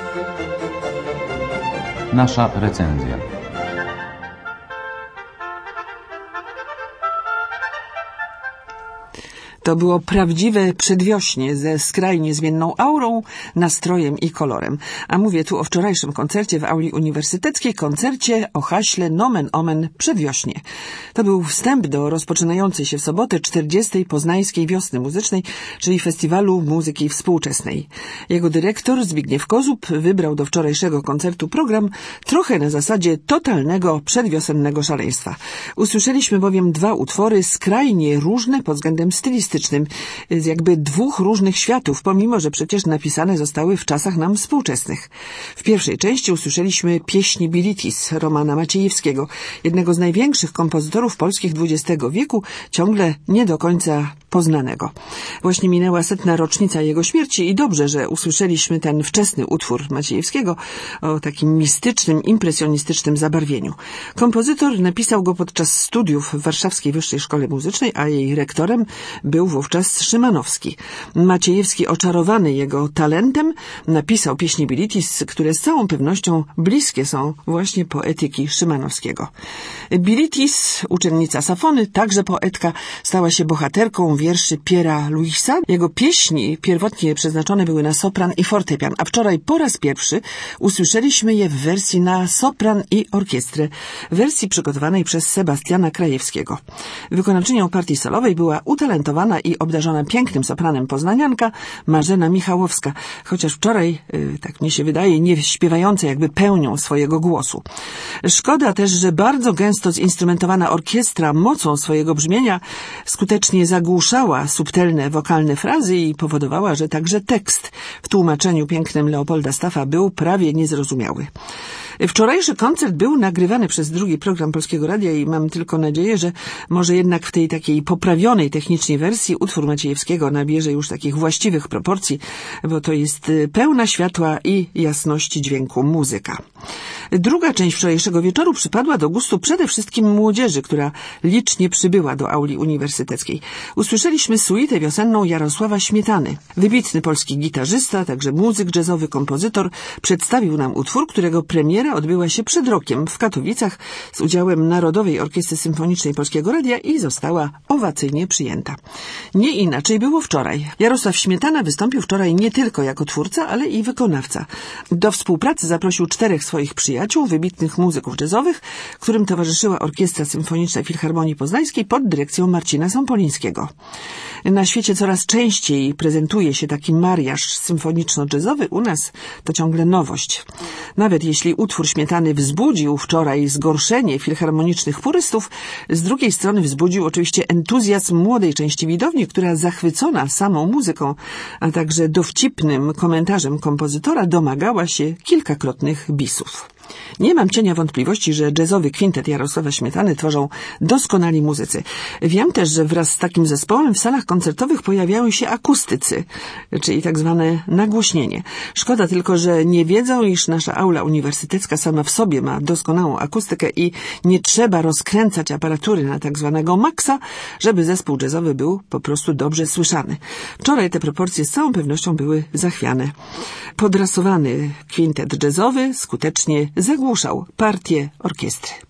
Nasza recenzja. To było prawdziwe przedwiośnie ze skrajnie zmienną aurą, nastrojem i kolorem. A mówię tu o wczorajszym koncercie w auli uniwersyteckiej, koncercie o haśle nomen omen przedwiośnie. To był wstęp do rozpoczynającej się w sobotę 40. Poznańskiej Wiosny Muzycznej, czyli Festiwalu Muzyki Współczesnej. Jego dyrektor Zbigniew Kozub wybrał do wczorajszego koncertu program trochę na zasadzie totalnego przedwiosennego szaleństwa. Usłyszeliśmy bowiem dwa utwory skrajnie różne pod względem stylistycznym, z jakby dwóch różnych światów, pomimo że przecież napisane zostały w czasach nam współczesnych. W pierwszej części usłyszeliśmy pieśni Bilitis Romana Maciejewskiego, jednego z największych kompozytorów polskich XX wieku, ciągle nie do końca poznanego. Właśnie minęła 100. rocznica jego śmierci i dobrze, że usłyszeliśmy ten wczesny utwór Maciejewskiego o takim mistycznym, impresjonistycznym zabarwieniu. Kompozytor napisał go podczas studiów w Warszawskiej Wyższej Szkole Muzycznej, a jej rektorem był wówczas Szymanowski. Maciejewski, oczarowany jego talentem, napisał pieśni Bilitis, które z całą pewnością bliskie są właśnie poetyki Szymanowskiego. Bilitis, uczennica Safony, także poetka, stała się bohaterką wierszy Pierre'a Louisa. Jego pieśni pierwotnie przeznaczone były na sopran i fortepian, a wczoraj po raz pierwszy usłyszeliśmy je w wersji na sopran i orkiestrę, wersji przygotowanej przez Sebastiana Krajewskiego. Wykonawczynią partii solowej była utalentowana i obdarzona pięknym sopranem poznanianka Marzena Michałowska, chociaż wczoraj, tak mnie się wydaje, nie śpiewająca jakby pełnią swojego głosu. Szkoda też, że bardzo gęsto zinstrumentowana orkiestra mocą swojego brzmienia skutecznie zagłuszała subtelne wokalne frazy i powodowała, że także tekst w tłumaczeniu pięknym Leopolda Staffa był prawie niezrozumiały. Wczorajszy koncert był nagrywany przez drugi program Polskiego Radia i mam tylko nadzieję, że może jednak w tej takiej poprawionej technicznie wersji utwór Maciejewskiego nabierze już takich właściwych proporcji, bo to jest pełna światła i jasności dźwięku muzyka. Druga część wczorajszego wieczoru przypadła do gustu przede wszystkim młodzieży, która licznie przybyła do auli uniwersyteckiej. Usłyszeliśmy suitę wiosenną Jarosława Śmietany. Wybitny polski gitarzysta, także muzyk jazzowy, kompozytor, przedstawił nam utwór, którego premiera odbyła się przed rokiem w Katowicach z udziałem Narodowej Orkiestry Symfonicznej Polskiego Radia i została owacyjnie przyjęta. Nie inaczej było wczoraj. Jarosław Śmietana wystąpił wczoraj nie tylko jako twórca, ale i wykonawca. Do współpracy zaprosił 4 swoich przyjaciół, wybitnych muzyków jazzowych, którym towarzyszyła Orkiestra Symfoniczna Filharmonii Poznańskiej pod dyrekcją Marcina Sampolińskiego. Na świecie coraz częściej prezentuje się taki mariaż symfoniczno-jazzowy, u nas to ciągle nowość. Nawet jeśli utwór Śmietany wzbudził wczoraj zgorszenie filharmonicznych purystów, z drugiej strony wzbudził oczywiście entuzjazm młodej części widowni, która zachwycona samą muzyką, a także dowcipnym komentarzem kompozytora domagała się kilkakrotnych bisów. Nie mam cienia wątpliwości, że jazzowy kwintet Jarosława Śmietany tworzą doskonali muzycy. Wiem też, że wraz z takim zespołem w salach koncertowych pojawiają się akustycy, czyli tak zwane nagłośnienie. Szkoda tylko, że nie wiedzą, iż nasza aula uniwersytecka sama w sobie ma doskonałą akustykę i nie trzeba rozkręcać aparatury na tak zwanego maksa, żeby zespół jazzowy był po prostu dobrze słyszany. Wczoraj te proporcje z całą pewnością były zachwiane. Podrasowany kwintet jazzowy skutecznie zagłuszał partię orkiestry.